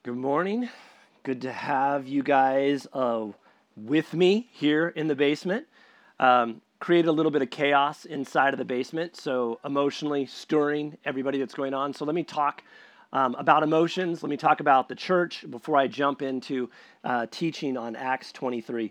Good morning. Good to have you guys with me here in the basement. Create a little bit of chaos inside of the basement, so emotionally stirring everybody that's going on. So let me talk about emotions. Let me talk about the church before I jump into teaching on Acts 23.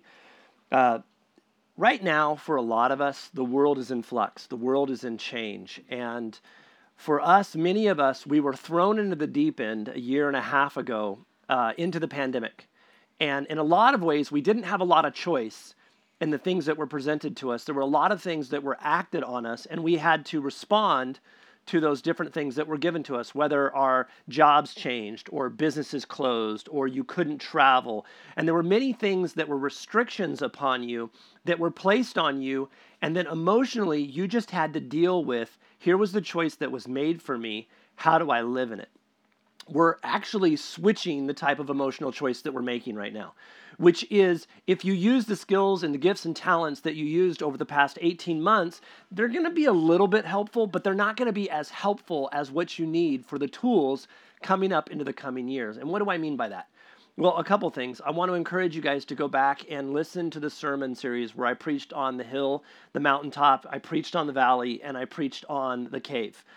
Right now, for a lot of us, the world is in flux. The world is in change. And for us, many of us, we were thrown into the deep end a year and a half ago into the pandemic. And in a lot of ways, we didn't have a lot of choice in the things that were presented to us. There were a lot of things that were acted on us, and we had to respond to those different things that were given to us, whether our jobs changed or businesses closed or you couldn't travel. And there were many things that were restrictions upon you that were placed on you. And then emotionally, you just had to deal with, here was the choice that was made for me. How do I live in it? We're actually switching the type of emotional choice that we're making right now, which is if you use the skills and the gifts and talents that you used over the past 18 months, they're going to be a little bit helpful, but they're not going to be as helpful as what you need for the tools coming up into the coming years. And what do I mean by that? Well, a couple things. I want to encourage you guys to go back and listen to the sermon series where I preached on the hill, the mountaintop, I preached on the valley, and I preached on the cave.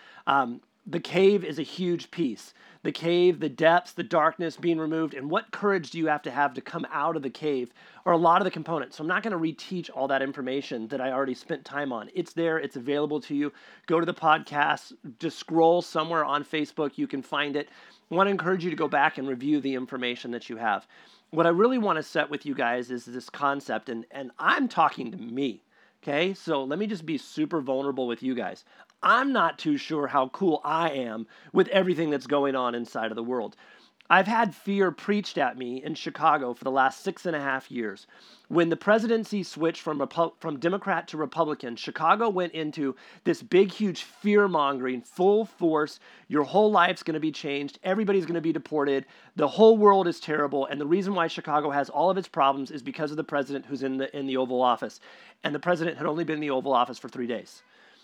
The cave is a huge piece. The cave, the depths, the darkness being removed, and what courage do you have to come out of the cave are a lot of the components. So I'm not going to reteach all that information that I already spent time on. It's there. It's available to you. Go to the podcast. Just scroll somewhere on Facebook. You can find it. I want to encourage you to go back and review the information that you have. What I really want to set with you guys is this concept, and I'm talking to me. Okay, so let me just be super vulnerable with you guys. I'm not too sure how cool I am with everything that's going on inside of the world. I've had fear preached at me in Chicago for the last 6.5 years. When the presidency switched from Democrat to Republican, Chicago went into this big, huge fear-mongering, full force. Your whole life's going to be changed. Everybody's going to be deported. The whole world is terrible. And the reason why Chicago has all of its problems is because of the president who's in the Oval Office. And the president had only been in the Oval Office for 3 days.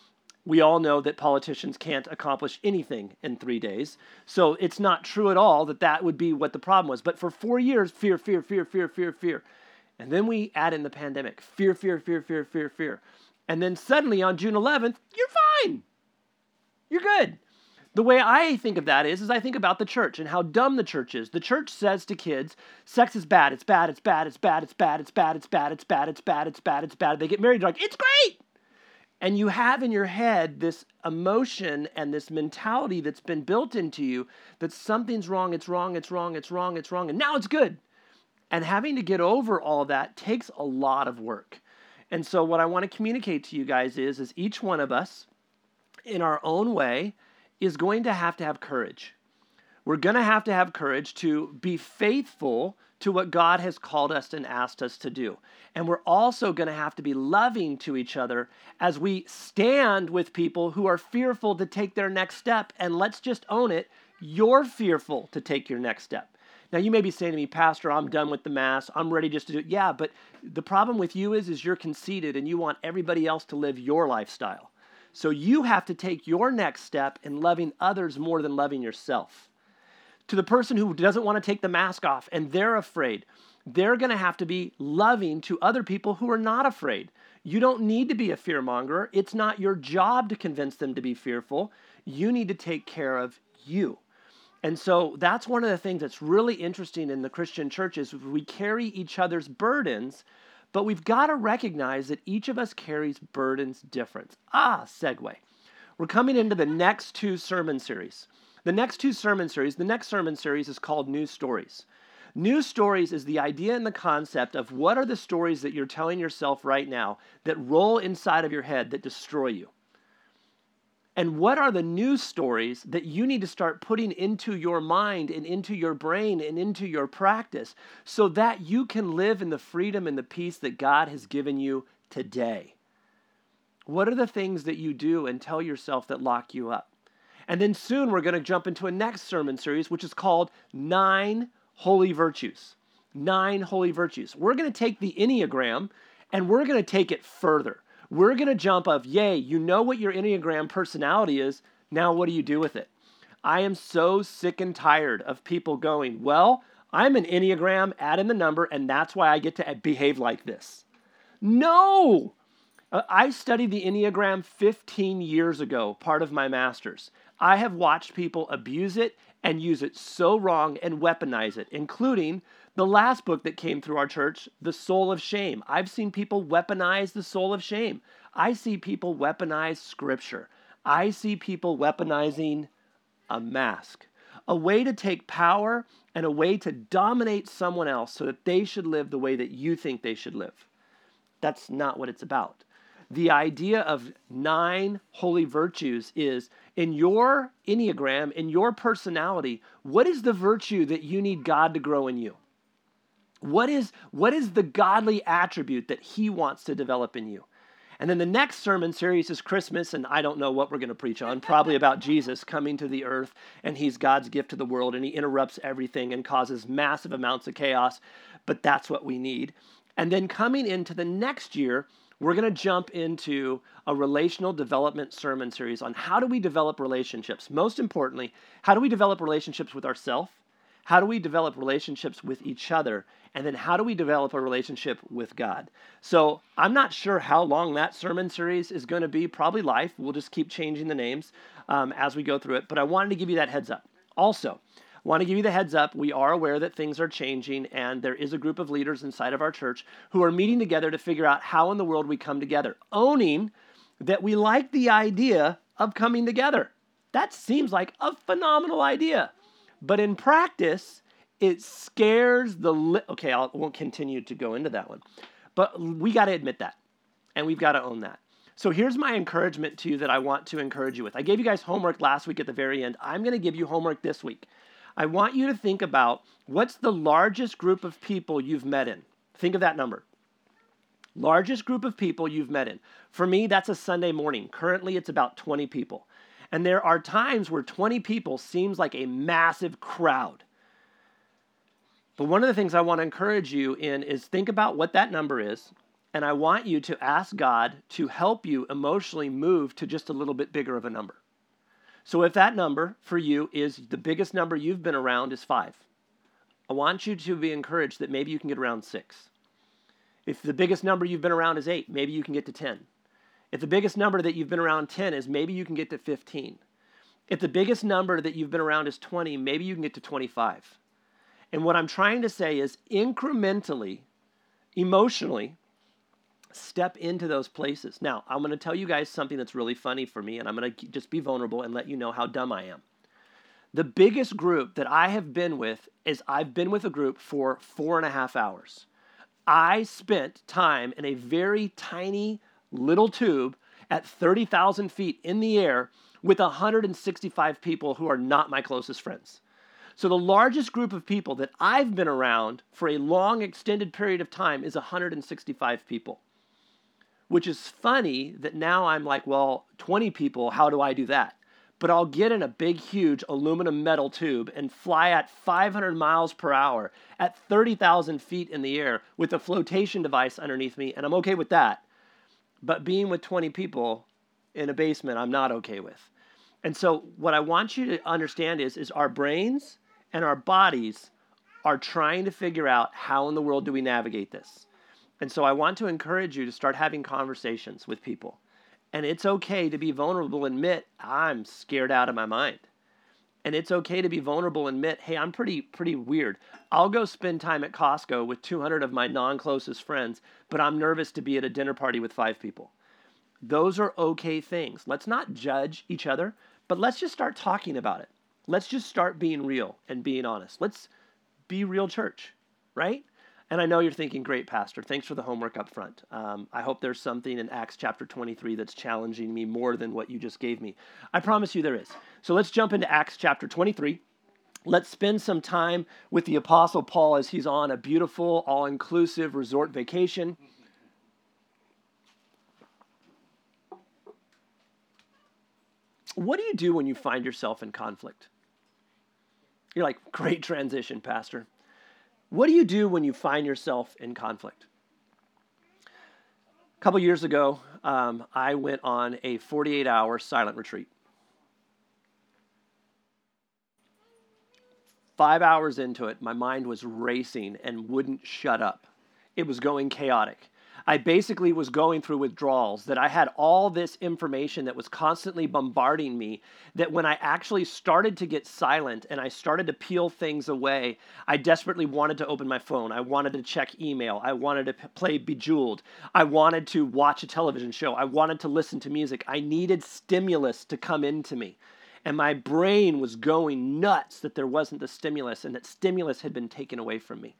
We all know that politicians can't accomplish anything in 3 days. So it's not true at all that would be what the problem was. But for 4 years, fear, fear, fear, fear, fear, fear. And then we add in the pandemic. Fear, fear, fear, fear, fear, fear. And then suddenly on June 11th, you're fine. You're good. The way I think of that is I think about the church and how dumb the church is. The church says to kids, sex is bad, it's bad, it's bad, it's bad, it's bad, it's bad, it's bad, it's bad, it's bad, it's bad, it's bad. They get married, they're like, it's great. And you have in your head this emotion and this mentality that's been built into you that something's wrong, it's wrong, it's wrong, it's wrong, it's wrong, and now it's good. And having to get over all that takes a lot of work. And so what I want to communicate to you guys is each one of us, in our own way, is going to have courage. We're going to have courage to be faithful to what God has called us and asked us to do. And we're also going to have to be loving to each other as we stand with people who are fearful to take their next step. And let's just own it. You're fearful to take your next step. Now, you may be saying to me, Pastor, I'm done with the mass. I'm ready just to do it. Yeah, but the problem with you is you're conceited and you want everybody else to live your lifestyle. So you have to take your next step in loving others more than loving yourself. To the person who doesn't want to take the mask off and they're afraid, they're going to have to be loving to other people who are not afraid. You don't need to be a fearmonger. It's not your job to convince them to be fearful. You need to take care of you. And so that's one of the things that's really interesting in the Christian church is we carry each other's burdens, but we've got to recognize that each of us carries burdens different. Segue. We're coming into the next two sermon series. The next sermon series is called New Stories. New Stories is the idea and the concept of what are the stories that you're telling yourself right now that roll inside of your head that destroy you. And what are the new stories that you need to start putting into your mind and into your brain and into your practice so that you can live in the freedom and the peace that God has given you today? What are the things that you do and tell yourself that lock you up? And then soon we're going to jump into a next sermon series, which is called 9 Holy Virtues. 9 Holy Virtues. We're going to take the Enneagram and we're going to take it further. We're going to jump up, yay, you know what your Enneagram personality is. Now what do you do with it? I am so sick and tired of people going, well, I'm an Enneagram, add in the number, and that's why I get to behave like this. No! I studied the Enneagram 15 years ago, part of my master's. I have watched people abuse it and use it so wrong and weaponize it, including the last book that came through our church, The Soul of Shame. I've seen people weaponize the soul of shame. I see people weaponize scripture. I see people weaponizing a mask, a way to take power and a way to dominate someone else so that they should live the way that you think they should live. That's not what it's about. The idea of 9 holy virtues is in your Enneagram, in your personality, what is the virtue that you need God to grow in you? What is the godly attribute that he wants to develop in you? And then the next sermon series is Christmas, and I don't know what we're going to preach on, probably about Jesus coming to the earth, and he's God's gift to the world, and he interrupts everything and causes massive amounts of chaos, but that's what we need. And then coming into the next year, we're going to jump into a relational development sermon series on how do we develop relationships. Most importantly, how do we develop relationships with ourselves? How do we develop relationships with each other? And then how do we develop a relationship with God? So I'm not sure how long that sermon series is going to be, probably life. We'll just keep changing the names as we go through it. But I wanted to give you that heads up. Also, I want to give you the heads up. We are aware that things are changing, and there is a group of leaders inside of our church who are meeting together to figure out how in the world we come together, owning that we like the idea of coming together. That seems like a phenomenal idea. But in practice, it scares okay, I won't continue to go into that one. But we got to admit that, and we've got to own that. So here's my encouragement to you that I want to encourage you with. I gave you guys homework last week at the very end. I'm going to give you homework this week. I want you to think about what's the largest group of people you've met in. Think of that number. Largest group of people you've met in. For me, that's a Sunday morning. Currently, it's about 20 people. And there are times where 20 people seems like a massive crowd. But one of the things I want to encourage you in is think about what that number is. And I want you to ask God to help you emotionally move to just a little bit bigger of a number. So if that number for you is the biggest number you've been around is 5, I want you to be encouraged that maybe you can get around 6. If the biggest number you've been around is 8, maybe you can get to 10. If the biggest number that you've been around 10 is, maybe you can get to 15. If the biggest number that you've been around is 20, maybe you can get to 25. And what I'm trying to say is incrementally, emotionally, step into those places. Now, I'm going to tell you guys something that's really funny for me, and I'm going to just be vulnerable and let you know how dumb I am. The biggest group that I have been with is I've been with a group for 4.5 hours. I spent time in a very tiny little tube at 30,000 feet in the air with 165 people who are not my closest friends. So the largest group of people that I've been around for a long extended period of time is 165 people. Which is funny that now I'm like, well, 20 people, how do I do that? But I'll get in a big, huge aluminum metal tube and fly at 500 miles per hour at 30,000 feet in the air with a flotation device underneath me, and I'm okay with that. But being with 20 people in a basement, I'm not okay with. And so what I want you to understand is our brains and our bodies are trying to figure out how in the world do we navigate this. And so I want to encourage you to start having conversations with people. And it's okay to be vulnerable and admit, I'm scared out of my mind. And it's okay to be vulnerable and admit, hey, I'm pretty weird. I'll go spend time at Costco with 200 of my non-closest friends, but I'm nervous to be at a dinner party with 5 people. Those are okay things. Let's not judge each other, but let's just start talking about it. Let's just start being real and being honest. Let's be real church, right? And I know you're thinking, great, Pastor, thanks for the homework up front. I hope there's something in Acts chapter 23 that's challenging me more than what you just gave me. I promise you there is. So let's jump into Acts chapter 23. Let's spend some time with the Apostle Paul as he's on a beautiful, all-inclusive resort vacation. What do you do when you find yourself in conflict? You're like, great transition, Pastor. What do you do when you find yourself in conflict? A couple years ago, I went on a 48-hour silent retreat. 5 hours into it, my mind was racing and wouldn't shut up. It was going chaotic. I basically was going through withdrawals, that I had all this information that was constantly bombarding me, that when I actually started to get silent and I started to peel things away, I desperately wanted to open my phone. I wanted to check email. I wanted to play Bejeweled. I wanted to watch a television show. I wanted to listen to music. I needed stimulus to come into me. And my brain was going nuts that there wasn't the stimulus and that stimulus had been taken away from me.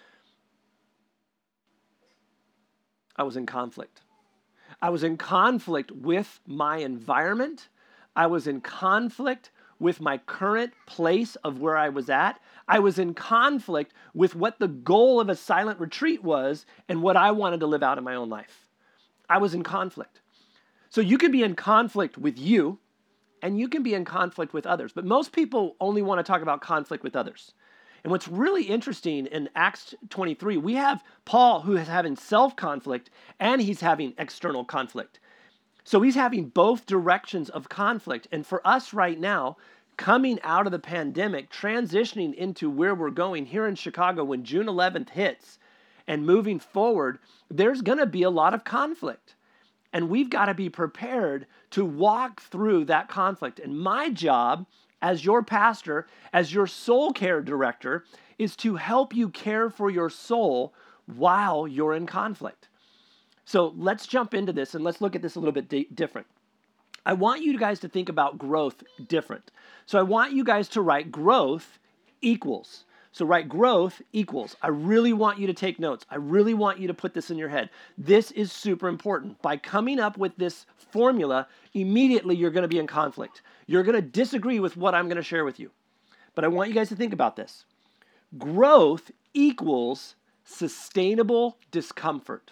I was in conflict. I was in conflict with my environment. I was in conflict with my current place of where I was at. I was in conflict with what the goal of a silent retreat was and what I wanted to live out in my own life. I was in conflict. So you can be in conflict with you, and you can be in conflict with others. But most people only want to talk about conflict with others. And what's really interesting in Acts 23, we have Paul who is having self-conflict and he's having external conflict. So he's having both directions of conflict. And for us right now, coming out of the pandemic, transitioning into where we're going here in Chicago when June 11th hits and moving forward, there's going to be a lot of conflict. And we've got to be prepared to walk through that conflict. And my job as your pastor, as your soul care director, is to help you care for your soul while you're in conflict. So let's jump into this and let's look at this a little bit different. I want you guys to think about growth different. So I want you guys to write growth equals. So write growth equals. I really want you to take notes. I really want you to put this in your head. This is super important. By coming up with this formula, immediately you're going to be in conflict. You're going to disagree with what I'm going to share with you. But I want you guys to think about this. Growth equals sustainable discomfort.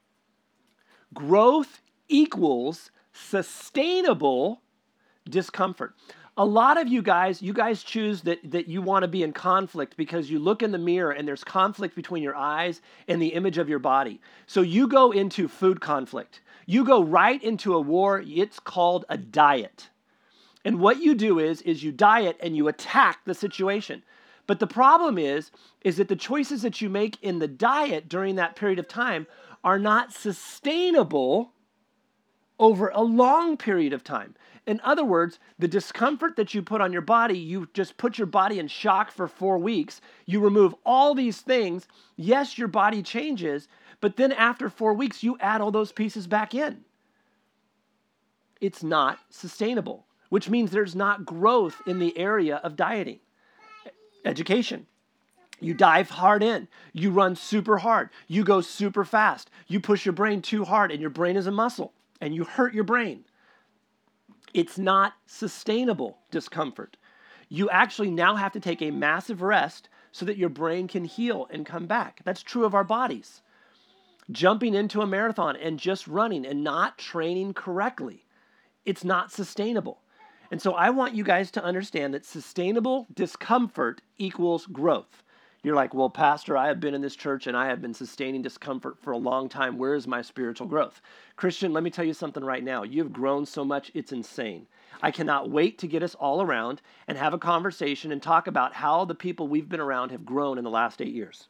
Growth equals sustainable discomfort. A lot of you guys choose that you want to be in conflict because you look in the mirror and there's conflict between your eyes and the image of your body. So you go into food conflict. You go right into a war. It's called a diet. And what you do is you diet and you attack the situation. But the problem is that the choices that you make in the diet during that period of time are not sustainable over a long period of time. In other words, the discomfort that you put on your body, you just put your body in shock for 4 weeks. You remove all these things. Yes, your body changes, but then after 4 weeks, you add all those pieces back in. It's not sustainable, which means there's not growth in the area of dieting. Education. You dive hard in. You run super hard. You go super fast. You push your brain too hard, and your brain is a muscle, and you hurt your brain. It's not sustainable discomfort. You actually now have to take a massive rest so that your brain can heal and come back. That's true of our bodies. Jumping into a marathon and just running and not training correctly, it's not sustainable. And so I want you guys to understand that sustainable discomfort equals growth. You're like, well, Pastor, I have been in this church and I have been sustaining discomfort for a long time. Where is my spiritual growth? Christian, let me tell you something right now. You've grown so much, it's insane. I cannot wait to get us all around and have a conversation and talk about how the people we've been around have grown in the last 8 years.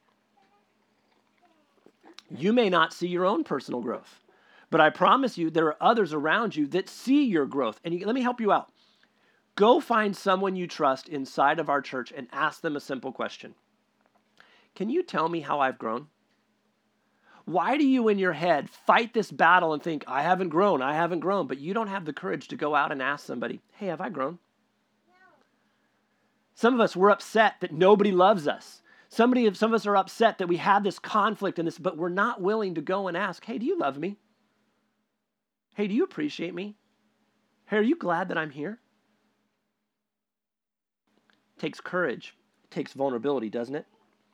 You may not see your own personal growth, but I promise you there are others around you that see your growth. And let me help you out. Go find someone you trust inside of our church and ask them a simple question. Can you tell me how I've grown? Why do you in your head fight this battle and think, I haven't grown, but you don't have the courage to go out and ask somebody, hey, have I grown? No. Some of us, we're upset that nobody loves us. Some of us are upset that we have this conflict in this, but we're not willing to go and ask, hey, do you love me? Hey, do you appreciate me? Hey, are you glad that I'm here? It takes courage. It takes vulnerability, doesn't it?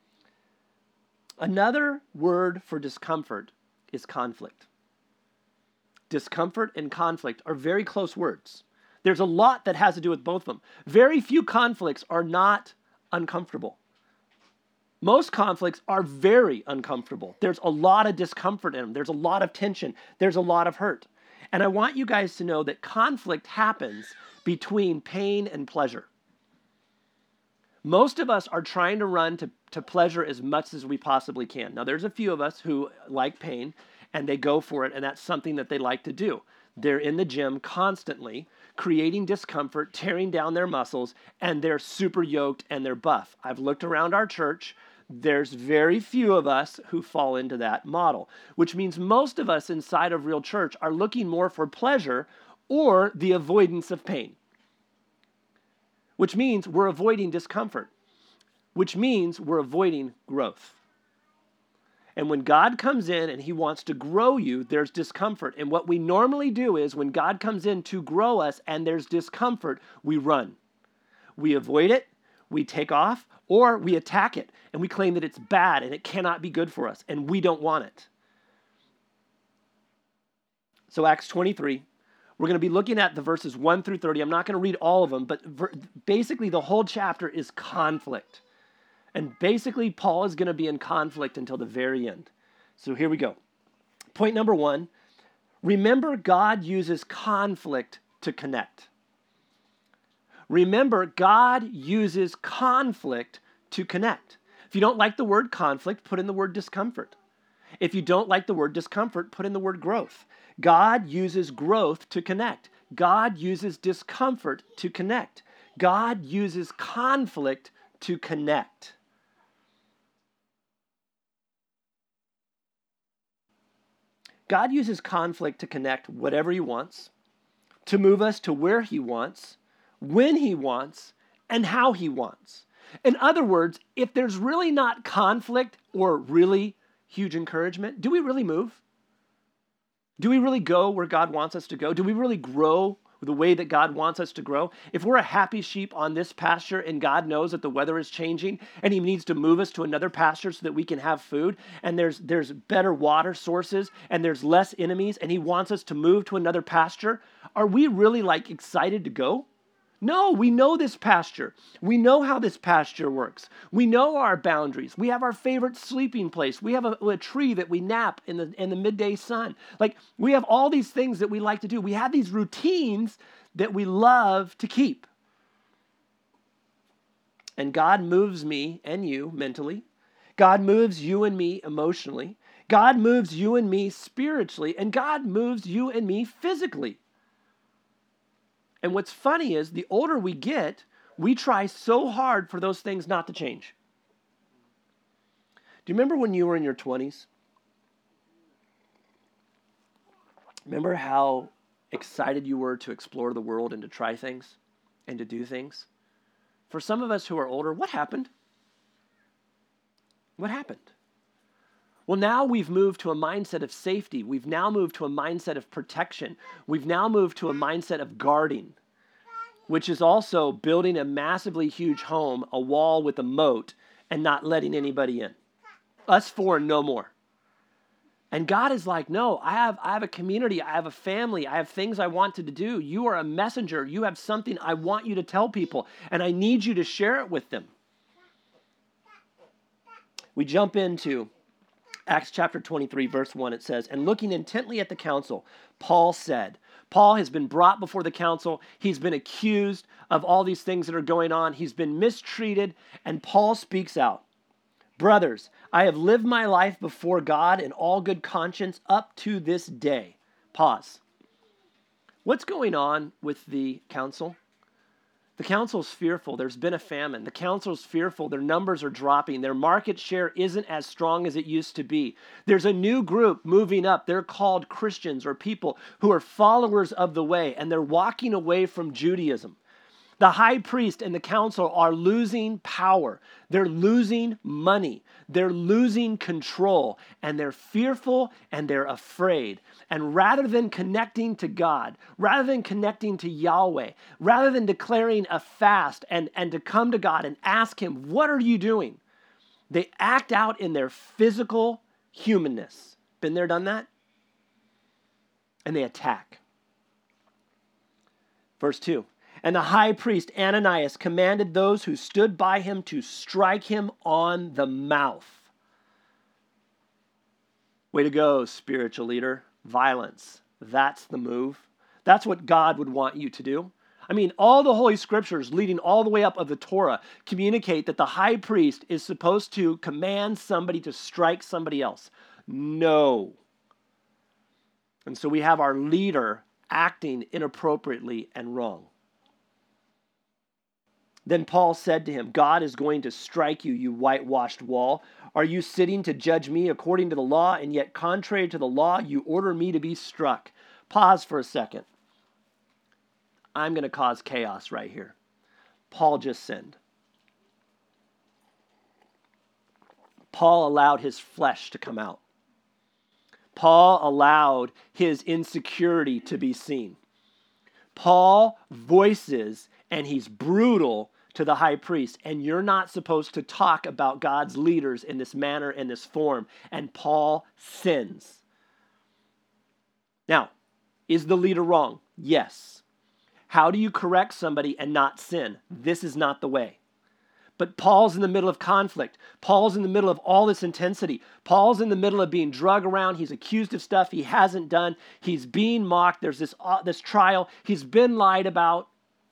Another word for discomfort is conflict. Discomfort and conflict are very close words. There's a lot that has to do with both of them. Very few conflicts are not uncomfortable. Most conflicts are very uncomfortable. There's a lot of discomfort in them. There's a lot of tension. There's a lot of hurt. And I want you guys to know that conflict happens between pain and pleasure. Most of us are trying to run to pleasure as much as we possibly can. Now, there's a few of us who like pain, and they go for it, and that's something that they like to do. They're in the gym constantly, creating discomfort, tearing down their muscles, and they're super yoked and they're buff. I've looked around our church. There's very few of us who fall into that model, which means most of us inside of Real Church are looking more for pleasure or the avoidance of pain, which means we're avoiding discomfort, which means we're avoiding growth. And when God comes in and he wants to grow you, there's discomfort. And what we normally do is when God comes in to grow us and there's discomfort, we run. We avoid it, we take off, or we attack it. And we claim that it's bad and it cannot be good for us. And we don't want it. So Acts 23, we're going to be looking at the verses 1 through 30. I'm not going to read all of them, but basically the whole chapter is conflict. And basically, Paul is going to be in conflict until the very end. So here we go. Point number 1, remember God uses conflict to connect. Remember, God uses conflict to connect. If you don't like the word conflict, put in the word discomfort. If you don't like the word discomfort, put in the word growth. God uses growth to connect. God uses discomfort to connect. God uses conflict to connect. God uses conflict to connect whatever he wants, to move us to where he wants, when he wants, and how he wants. In other words, if there's really not conflict or really huge encouragement, do we really move? Do we really go where God wants us to go? Do we really grow the way that God wants us to grow? If we're a happy sheep on this pasture and God knows that the weather is changing and he needs to move us to another pasture so that we can have food and there's better water sources and there's less enemies and he wants us to move to another pasture, are we really excited to go? No, we know this pasture. We know how this pasture works. We know our boundaries. We have our favorite sleeping place. We have a tree that we nap in the midday sun. We have all these things that we like to do. We have these routines that we love to keep. And God moves me and you mentally. God moves you and me emotionally. God moves you and me spiritually. And God moves you and me physically. And what's funny is the older we get, we try so hard for those things not to change. Do you remember when you were in your 20s? Remember how excited you were to explore the world and to try things and to do things? For some of us who are older, what happened? What happened? Well, now we've moved to a mindset of safety. We've now moved to a mindset of protection. We've now moved to a mindset of guarding, which is also building a massively huge home, a wall with a moat, and not letting anybody in. Us four, no more. And God is like, no, I have a community, I have a family, I have things I want to do. You are a messenger. You have something I want you to tell people, and I need you to share it with them. We jump into Acts chapter 23, verse 1, it says, and looking intently at the council, Paul said. Paul has been brought before the council. He's been accused of all these things that are going on. He's been mistreated, and Paul speaks out. Brothers, I have lived my life before God in all good conscience up to this day. Pause. What's going on with the council? The council's fearful. There's been a famine. The council's fearful. Their numbers are dropping. Their market share isn't as strong as it used to be. There's a new group moving up. They're called Christians or people who are followers of the way, and they're walking away from Judaism. The high priest and the council are losing power. They're losing money. They're losing control. And they're fearful and they're afraid. And rather than connecting to God, rather than connecting to Yahweh, rather than declaring a fast and to come to God and ask him, what are you doing? They act out in their physical humanness. Been there, done that? And they attack. Verse 2. And the high priest Ananias commanded those who stood by him to strike him on the mouth. Way to go, spiritual leader. Violence. That's the move. That's what God would want you to do. I mean, all the Holy Scriptures leading all the way up of the Torah communicate that the high priest is supposed to command somebody to strike somebody else. No. And so we have our leader acting inappropriately and wrong. Then Paul said to him, God is going to strike you, you whitewashed wall. Are you sitting to judge me according to the law, and yet contrary to the law, you order me to be struck? Pause for a second. I'm going to cause chaos right here. Paul just sinned. Paul allowed his flesh to come out. Paul allowed his insecurity to be seen. Paul voices, and he's brutal to the high priest, and you're not supposed to talk about God's leaders in this manner, in this form, and Paul sins. Now, is the leader wrong? Yes. How do you correct somebody and not sin? This is not the way. But Paul's in the middle of conflict. Paul's in the middle of all this intensity. Paul's in the middle of being drug around. He's accused of stuff he hasn't done. He's being mocked. There's this trial. He's been lied about.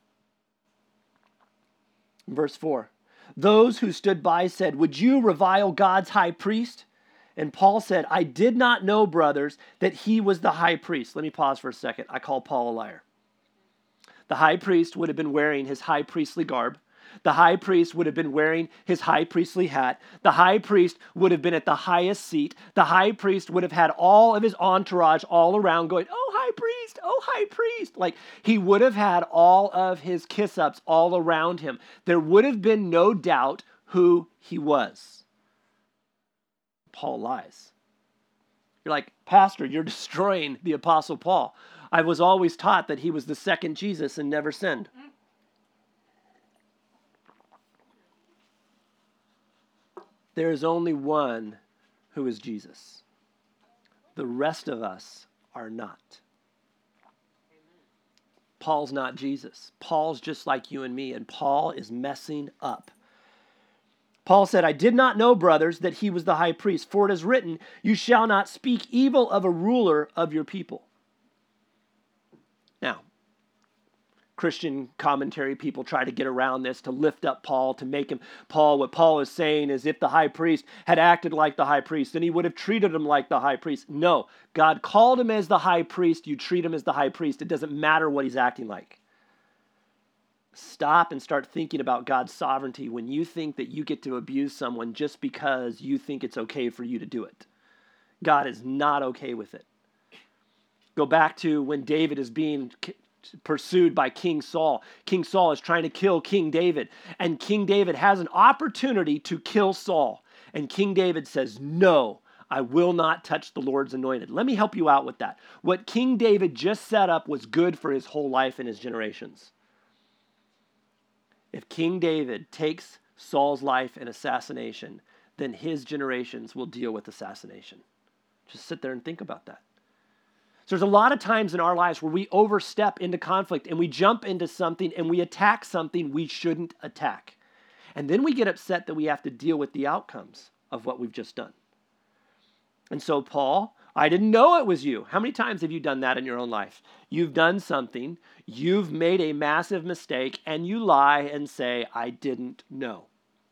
Verse 4, those who stood by said, would you revile God's high priest? And Paul said, I did not know, brothers, that he was the high priest. Let me pause for a second. I call Paul a liar. The high priest would have been wearing his high priestly garb. The high priest would have been wearing his high priestly hat. The high priest would have been at the highest seat. The high priest would have had all of his entourage all around going, oh, high priest, oh, high priest. Like he would have had all of his kiss-ups all around him. There would have been no doubt who he was. Paul lies. You're like, Pastor, you're destroying the Apostle Paul. I was always taught that he was the second Jesus and never sinned. There is only one who is Jesus. The rest of us are not. Paul's not Jesus. Paul's just like you and me, and Paul is messing up. Paul said, I did not know, brothers, that he was the high priest, for it is written, you shall not speak evil of a ruler of your people. Now, Christian commentary people try to get around this, to lift up Paul, to make him, Paul, what Paul is saying is if the high priest had acted like the high priest, then he would have treated him like the high priest. No, God called him as the high priest. You treat him as the high priest. It doesn't matter what he's acting like. Stop and start thinking about God's sovereignty when you think that you get to abuse someone just because you think it's okay for you to do it. God is not okay with it. Go back to when David is being pursued by King Saul. King Saul is trying to kill King David, and King David has an opportunity to kill Saul. And King David says, no, I will not touch the Lord's anointed. Let me help you out with that. What King David just set up was good for his whole life and his generations. If King David takes Saul's life in assassination, then his generations will deal with assassination. Just sit there and think about that. So there's a lot of times in our lives where we overstep into conflict and we jump into something and we attack something we shouldn't attack. And then we get upset that we have to deal with the outcomes of what we've just done. And so Paul, I didn't know it was you. How many times have you done that in your own life? You've done something, you've made a massive mistake, and you lie and say, I didn't know.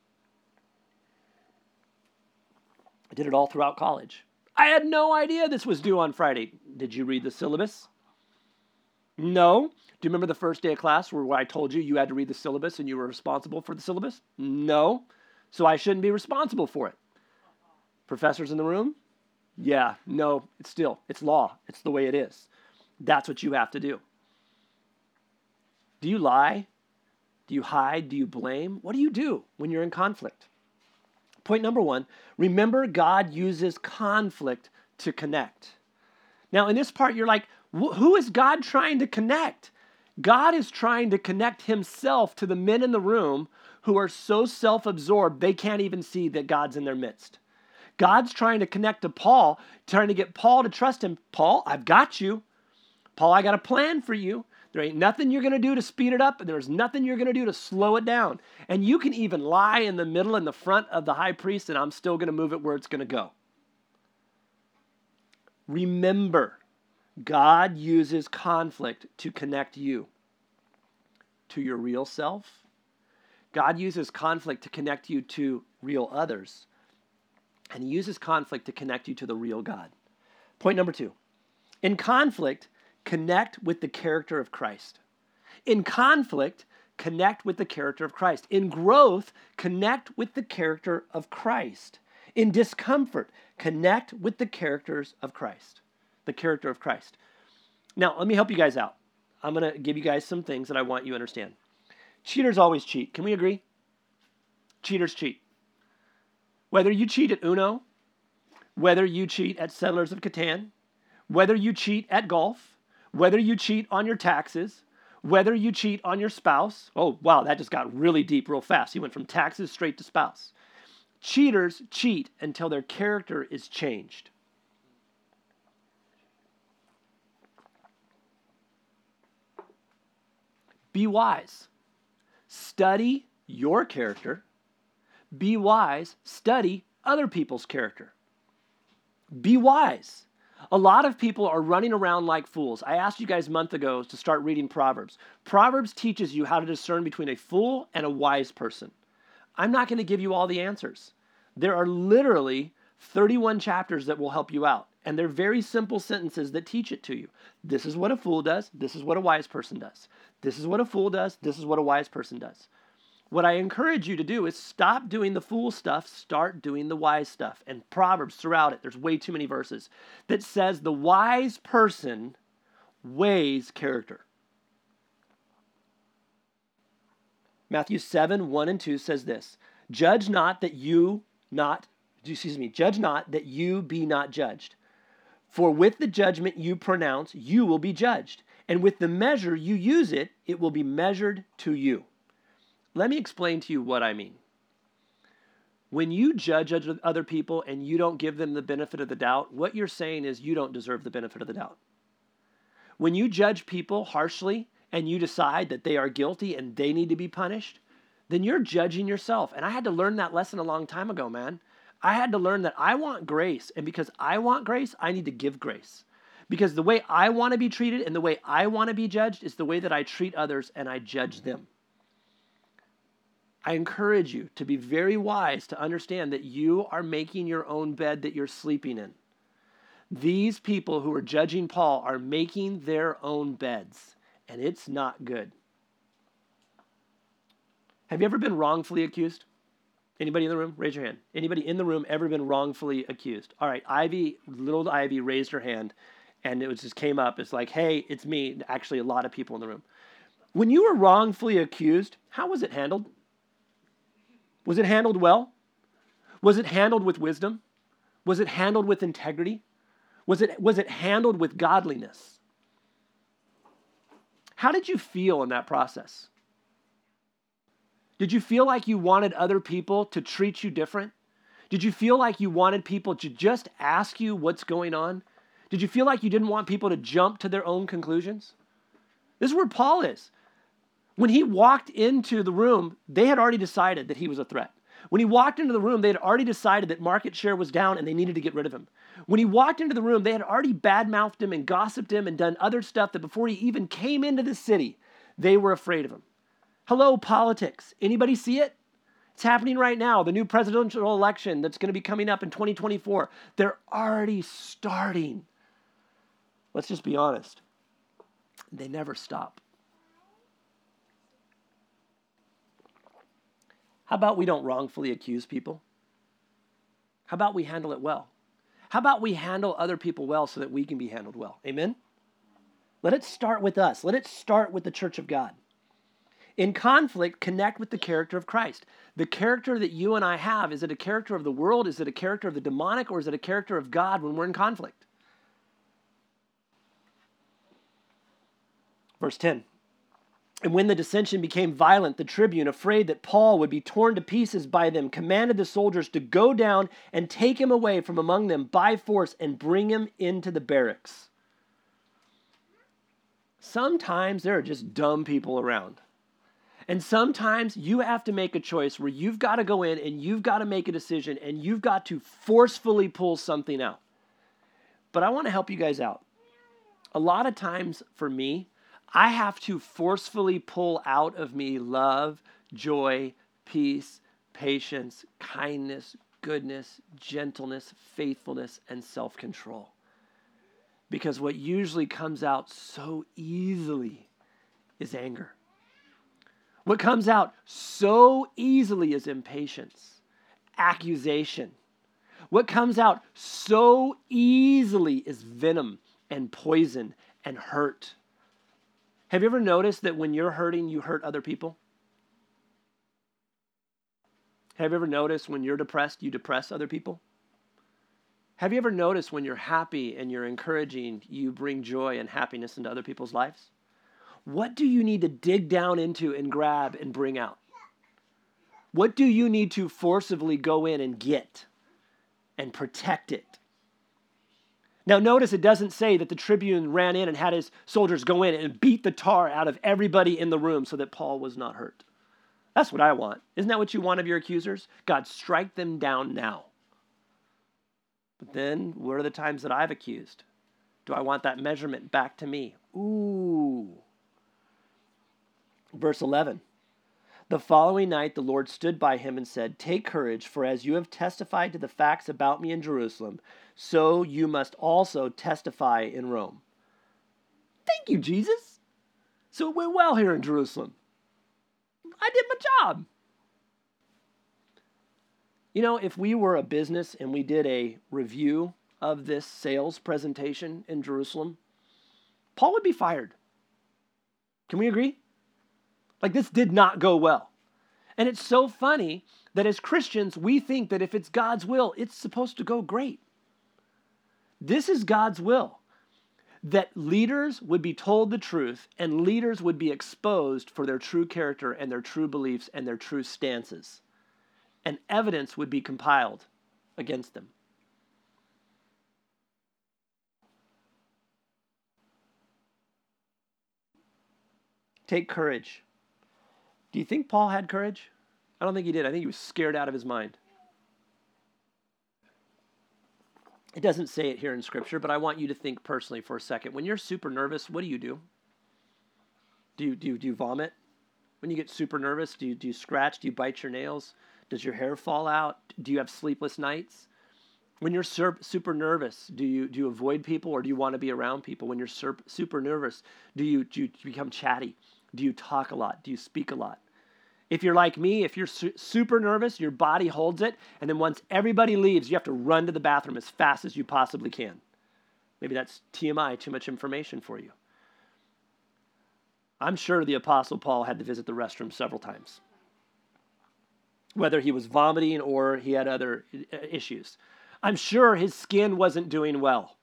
I did it all throughout college. I had no idea this was due on Friday. Did you read the syllabus? No. Do you remember the first day of class where I told you had to read the syllabus and you were responsible for the syllabus? No. So I shouldn't be responsible for it. Professors in the room? Yeah, no, it's law. It's the way it is. That's what you have to do. Do you lie? Do you hide? Do you blame? What do you do when you're in conflict? Point number one, remember God uses conflict to connect. Now, in this part, you're like, who is God trying to connect? God is trying to connect himself to the men in the room who are so self-absorbed they can't even see that God's in their midst. God's trying to connect to Paul, trying to get Paul to trust him. Paul, I've got you. Paul, I got a plan for you. There ain't nothing you're going to do to speed it up, and there's nothing you're going to do to slow it down. And you can even lie in the middle, in the front of the high priest, and I'm still going to move it where it's going to go. Remember, God uses conflict to connect you. to your real self. God uses conflict to connect you to real others. And he uses conflict to connect you to the real God. Point number 2. In conflict, connect with the character of Christ. In conflict, connect with the character of Christ. In growth, connect with the character of Christ. In discomfort, connect with the characters of Christ. The character of Christ. Now, let me help you guys out. I'm going to give you guys some things that I want you to understand. Cheaters always cheat. Can we agree? Cheaters cheat. Whether you cheat at Uno, whether you cheat at Settlers of Catan, whether you cheat at golf, whether you cheat on your taxes, whether you cheat on your spouse. Oh, wow, that just got really deep real fast. You went from taxes straight to spouse. Cheaters cheat until their character is changed. Be wise. Study your character. Be wise. Study other people's character. Be wise. A lot of people are running around like fools. I asked you guys a month ago to start reading Proverbs. Proverbs teaches you how to discern between a fool and a wise person. I'm not going to give you all the answers. There are literally 31 chapters that will help you out. And they're very simple sentences that teach it to you. This is what a fool does. This is what a wise person does. This is what a fool does. This is what a wise person does. What I encourage you to do is stop doing the fool stuff, start doing the wise stuff. And Proverbs throughout it, there's way too many verses that says the wise person weighs character. Matthew 7:1-2 says this, judge not that you be not judged. For with the judgment you pronounce, you will be judged. And with the measure you use it, it will be measured to you. Let me explain to you what I mean. When you judge other people and you don't give them the benefit of the doubt, what you're saying is you don't deserve the benefit of the doubt. When you judge people harshly and you decide that they are guilty and they need to be punished, then you're judging yourself. And I had to learn that lesson a long time ago, man. I had to learn that I want grace. And because I want grace, I need to give grace. Because the way I want to be treated and the way I want to be judged is the way that I treat others and I judge them. I encourage you to be very wise to understand that you are making your own bed that you're sleeping in. These people who are judging Paul are making their own beds, and it's not good. Have you ever been wrongfully accused? Anybody in the room? Raise your hand. Anybody in the room ever been wrongfully accused? All right, little Ivy raised her hand, and it just came up. It's like, hey, it's me. Actually, a lot of people in the room. When you were wrongfully accused, how was it handled? Was it handled well? Was it handled with wisdom? Was it handled with integrity? Was it handled with godliness? How did you feel in that process? Did you feel like you wanted other people to treat you different? Did you feel like you wanted people to just ask you what's going on? Did you feel like you didn't want people to jump to their own conclusions? This is where Paul is. When he walked into the room, they had already decided that he was a threat. When he walked into the room, they had already decided that market share was down and they needed to get rid of him. When he walked into the room, they had already badmouthed him and gossiped him and done other stuff that before he even came into the city, they were afraid of him. Hello, politics. Anybody see it? It's happening right now. The new presidential election that's going to be coming up in 2024. They're already starting. Let's just be honest. They never stop. How about we don't wrongfully accuse people? How about we handle it well? How about we handle other people well so that we can be handled well? Amen? Let it start with us. Let it start with the church of God. In conflict, connect with the character of Christ. The character that you and I have, is it a character of the world? Is it a character of the demonic? Or is it a character of God when we're in conflict? Verse 10. And when the dissension became violent, the tribune, afraid that Paul would be torn to pieces by them, commanded the soldiers to go down and take him away from among them by force and bring him into the barracks. Sometimes there are just dumb people around. And sometimes you have to make a choice where you've got to go in and you've got to make a decision and you've got to forcefully pull something out. But I want to help you guys out. A lot of times for me, I have to forcefully pull out of me love, joy, peace, patience, kindness, goodness, gentleness, faithfulness, and self-control. Because what usually comes out so easily is anger. What comes out so easily is impatience, accusation. What comes out so easily is venom and poison and hurt. Have you ever noticed that when you're hurting, you hurt other people? Have you ever noticed when you're depressed, you depress other people? Have you ever noticed when you're happy and you're encouraging, you bring joy and happiness into other people's lives? What do you need to dig down into and grab and bring out? What do you need to forcibly go in and get and protect it? Now notice it doesn't say that the tribune ran in and had his soldiers go in and beat the tar out of everybody in the room so that Paul was not hurt. That's what I want. Isn't that what you want of your accusers? God, strike them down now. But then, what are the times that I've accused? Do I want that measurement back to me? Ooh. Verse 11. The following night, the Lord stood by him and said, "Take courage, for as you have testified to the facts about me in Jerusalem, so you must also testify in Rome." Thank you, Jesus. So it went well here in Jerusalem. I did my job. You know, if we were a business and we did a review of this sales presentation in Jerusalem, Paul would be fired. Can we agree? Like, this did not go well. And it's so funny that as Christians, we think that if it's God's will, it's supposed to go great. This is God's will, that leaders would be told the truth and leaders would be exposed for their true character and their true beliefs and their true stances. And evidence would be compiled against them. Take courage. Do you think Paul had courage? I don't think he did. I think he was scared out of his mind. It doesn't say it here in Scripture, but I want you to think personally for a second. When you're super nervous, what do? Do you vomit? When you get super nervous, do you scratch? Do you bite your nails? Does your hair fall out? Do you have sleepless nights? When you're super nervous, do you avoid people or do you want to be around people? When you're super nervous, do you become chatty? Do you talk a lot? Do you speak a lot? If you're like me, if you're super nervous, your body holds it, and then once everybody leaves, you have to run to the bathroom as fast as you possibly can. Maybe that's TMI, too much information for you. I'm sure the Apostle Paul had to visit the restroom several times, whether he was vomiting or he had other issues. I'm sure his skin wasn't doing well.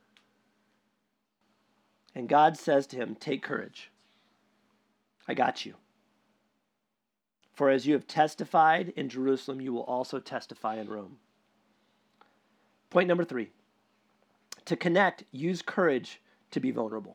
And God says to him, "Take courage. I got you. For as you have testified in Jerusalem, you will also testify in Rome." Point number 3. To connect, use courage to be vulnerable.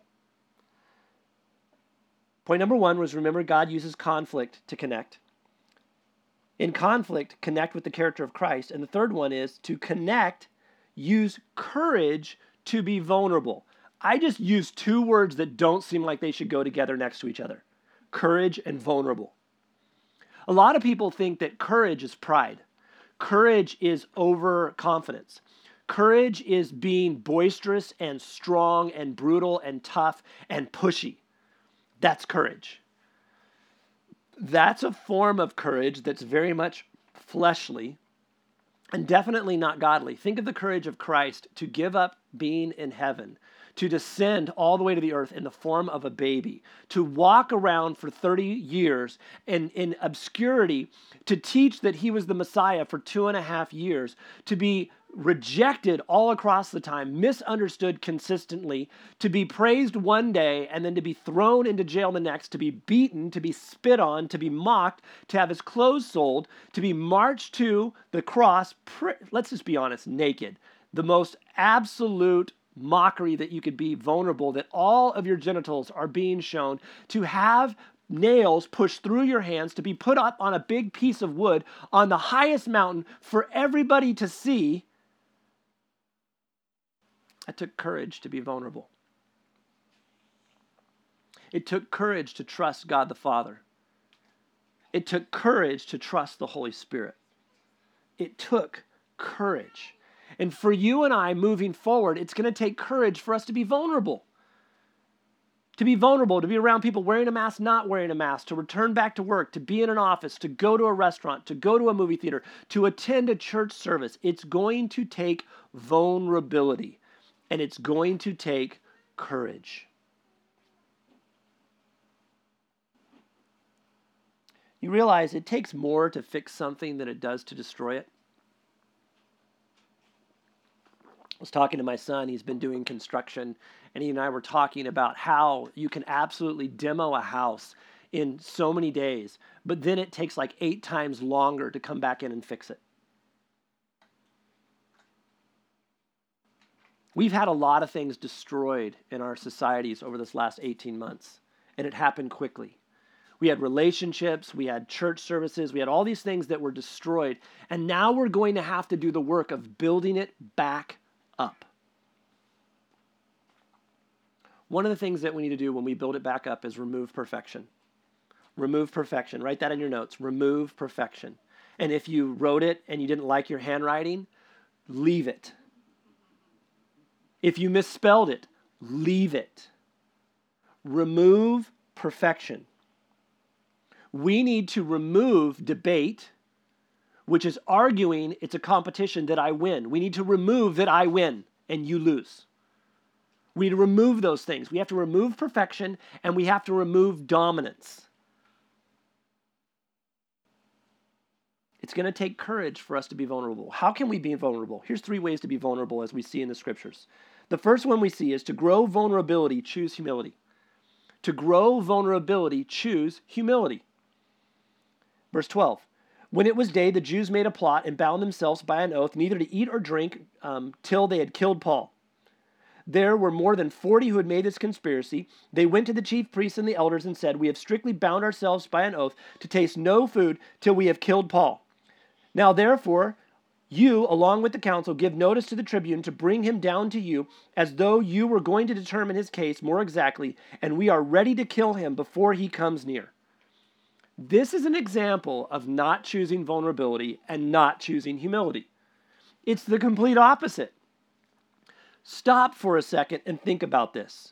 Point number 1 was, remember, God uses conflict to connect. In conflict, connect with the character of Christ. And the third one is to connect, use courage to be vulnerable. I just used 2 words that don't seem like they should go together next to each other. Courage and vulnerable. A lot of people think that courage is pride. Courage is overconfidence. Courage is being boisterous and strong and brutal and tough and pushy. That's courage. That's a form of courage that's very much fleshly and definitely not godly. Think of the courage of Christ to give up being in heaven, to descend all the way to the earth in the form of a baby, to walk around for 30 years in obscurity, to teach that he was the Messiah for 2.5 years, to be rejected all across the time, misunderstood consistently, to be praised one day and then to be thrown into jail the next, to be beaten, to be spit on, to be mocked, to have his clothes sold, to be marched to the cross, let's just be honest, naked. The most absolute mockery that you could be vulnerable, that all of your genitals are being shown, to have nails pushed through your hands, to be put up on a big piece of wood on the highest mountain for everybody to see. It took courage to be vulnerable. It took courage to trust God the Father. It took courage to trust the Holy Spirit. It took courage. And for you and I moving forward, it's going to take courage for us to be vulnerable. To be vulnerable, to be around people wearing a mask, not wearing a mask, to return back to work, to be in an office, to go to a restaurant, to go to a movie theater, to attend a church service. It's going to take vulnerability, and it's going to take courage. You realize it takes more to fix something than it does to destroy it? I was talking to my son. He's been doing construction, and he and I were talking about how you can absolutely demo a house in so many days, but then it takes like 8 times longer to come back in and fix it. We've had a lot of things destroyed in our societies over this last 18 months, and it happened quickly. We had relationships, we had church services, we had all these things that were destroyed, and now we're going to have to do the work of building it back up. One of the things that we need to do when we build it back up is remove perfection. Remove perfection. Write that in your notes. Remove perfection. And if you wrote it and you didn't like your handwriting, leave it. If you misspelled it, leave it. Remove perfection. We need to remove debate, which is arguing it's a competition that I win. We need to remove that I win and you lose. We need to remove those things. We have to remove perfection and we have to remove dominance. It's going to take courage for us to be vulnerable. How can we be vulnerable? Here's 3 ways to be vulnerable as we see in the scriptures. The first one we see is to grow vulnerability, choose humility. To grow vulnerability, choose humility. Verse 12. When it was day, the Jews made a plot and bound themselves by an oath neither to eat or drink till they had killed Paul. There were more than 40 who had made this conspiracy. They went to the chief priests and the elders and said, "We have strictly bound ourselves by an oath to taste no food till we have killed Paul. Now therefore, you, along with the council, give notice to the tribune to bring him down to you, as though you were going to determine his case more exactly, and we are ready to kill him before he comes near." This is an example of not choosing vulnerability and not choosing humility. It's the complete opposite. Stop for a second and think about this.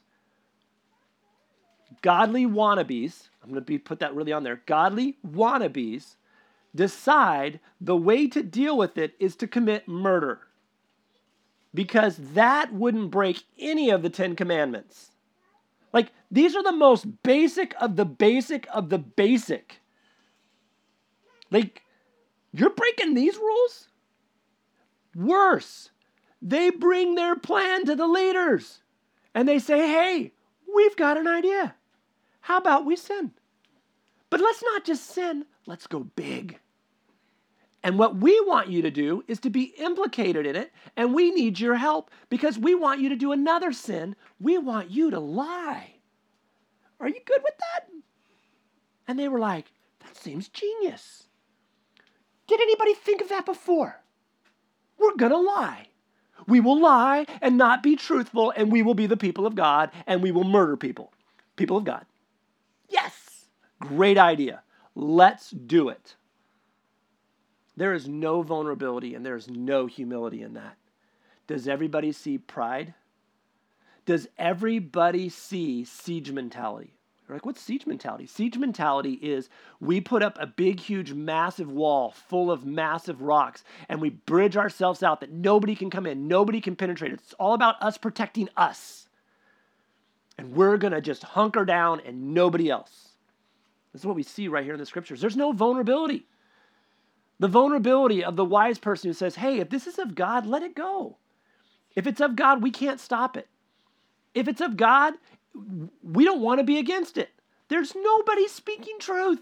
Godly wannabes, I'm going to put that really on there, godly wannabes decide the way to deal with it is to commit murder, because that wouldn't break any of the 10 commandments. Like, these are the most basic of the basic of the basic. Like, you're breaking these rules? Worse, they bring their plan to the leaders and they say, "Hey, we've got an idea. How about we sin? But let's not just sin, let's go big. And what we want you to do is to be implicated in it, and we need your help because we want you to do another sin. We want you to lie. Are you good with that?" And they were like, "That seems genius. Did anybody think of that before? We're going to lie. We will lie and not be truthful, and we will be the people of God, and we will murder people. People of God." Yes! Great idea. Let's do it. There is no vulnerability and there is no humility in that. Does everybody see pride? Does everybody see siege mentality? You're like, what's siege mentality? Siege mentality is we put up a big, huge, massive wall full of massive rocks and we bridge ourselves out that nobody can come in, nobody can penetrate. It's all about us protecting us. And we're going to just hunker down and nobody else. This is what we see right here in the scriptures. There's no vulnerability. The vulnerability of the wise person who says, "Hey, if this is of God, let it go. If it's of God, we can't stop it. If it's of God, we don't want to be against it." There's nobody speaking truth.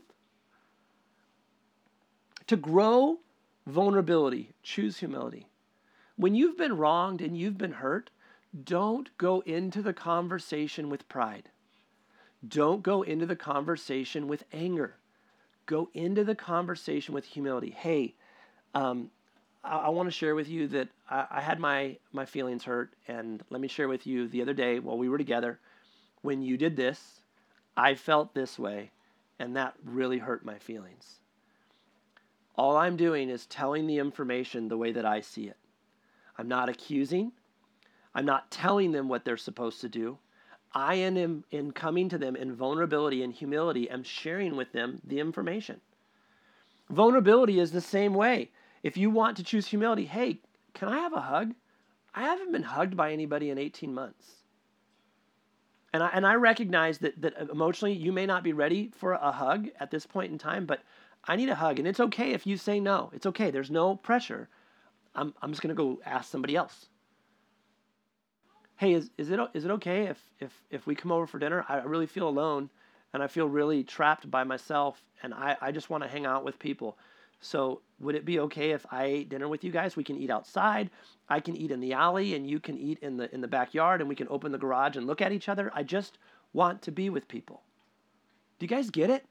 To grow vulnerability, choose humility. When you've been wronged and you've been hurt, don't go into the conversation with pride. Don't go into the conversation with anger. Go into the conversation with humility. Hey, I want to share with you that I had my feelings hurt, and let me share with you the other day while we were together, when you did this, I felt this way, and that really hurt my feelings. All I'm doing is telling the information the way that I see it. I'm not accusing. I'm not telling them what they're supposed to do. I am in coming to them in vulnerability and humility. I'm sharing with them the information. Vulnerability is the same way. If you want to choose humility, hey, can I have a hug? I haven't been hugged by anybody in 18 months. And I recognize that emotionally you may not be ready for a hug at this point in time, but I need a hug. And it's okay if you say no. It's okay. There's no pressure. I'm just going to go ask somebody else. Hey, is it okay if we come over for dinner? I really feel alone and I feel really trapped by myself and I just want to hang out with people. So would it be okay if I ate dinner with you guys? We can eat outside. I can eat in the alley and you can eat in the backyard and we can open the garage and look at each other. I just want to be with people. Do you guys get it?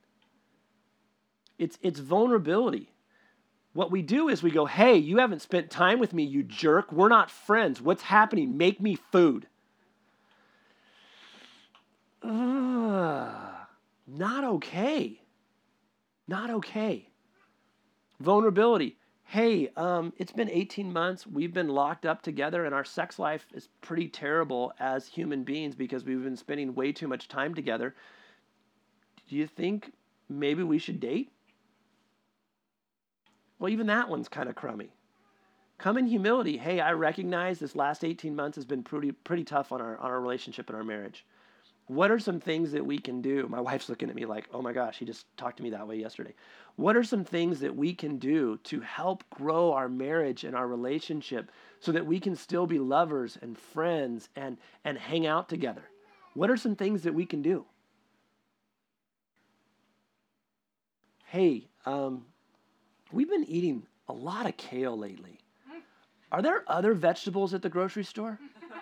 It's vulnerability. What we do is we go, hey, you haven't spent time with me, you jerk. We're not friends. What's happening? Make me food. Not okay. Not okay. Vulnerability. Hey, it's been 18 months. We've been locked up together and our sex life is pretty terrible as human beings because we've been spending way too much time together. Do you think maybe we should date? Well, even that one's kind of crummy. Come in humility. Hey, I recognize this last 18 months has been pretty tough on our relationship and our marriage. What are some things that we can do? My wife's looking at me like, oh my gosh, he just talked to me that way yesterday. What are some things that we can do to help grow our marriage and our relationship so that we can still be lovers and friends and hang out together? What are some things that we can do? Hey, we've been eating a lot of kale lately. Are there other vegetables at the grocery store?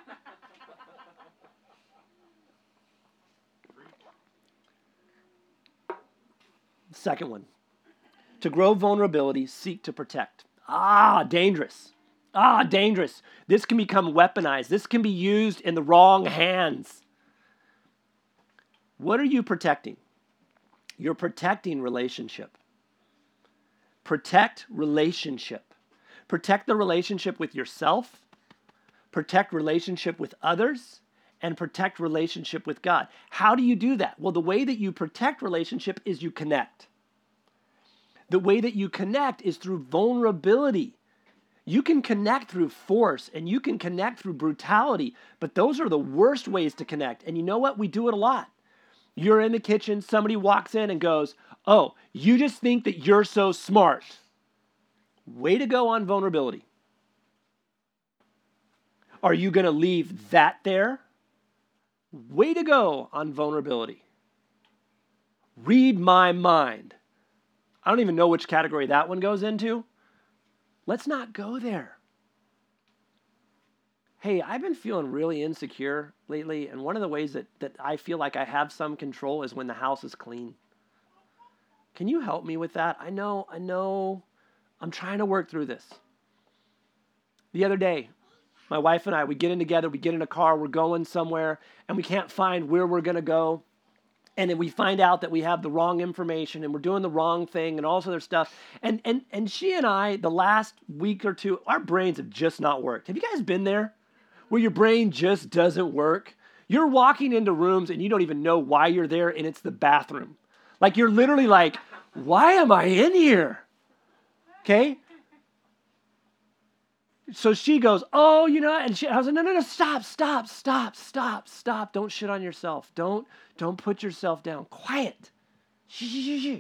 Second one, to grow vulnerability, seek to protect. Dangerous. Dangerous. This can become weaponized. This can be used in the wrong hands. What are you protecting? You're protecting relationship. Protect relationship. Protect the relationship with yourself. Protect relationship with others. And protect relationship with God. How do you do that? Well, the way that you protect relationship is you connect. The way that you connect is through vulnerability. You can connect through force and you can connect through brutality, but those are the worst ways to connect. And you know what? We do it a lot. You're in the kitchen, somebody walks in and goes, oh, you just think that you're so smart. Way to go on vulnerability. Are you going to leave that there? Way to go on vulnerability. Read my mind. I don't even know which category that one goes into. Let's not go there. Hey, I've been feeling really insecure lately, and one of the ways that I feel like I have some control is when the house is clean. Can you help me with that? I know, I'm trying to work through this. The other day, my wife and I, we get in together, we get in a car, we're going somewhere, and we can't find where we're going to go. And then we find out that we have the wrong information and we're doing the wrong thing and all this other stuff. And she and I, the last week or two, our brains have just not worked. Have you guys been there? Where your brain just doesn't work? You're walking into rooms and you don't even know why you're there and it's the bathroom. Like you're literally like, why am I in here? Okay? So she goes, oh, and I was like, no, stop. Don't shit on yourself. Don't put yourself down. Quiet. Shh.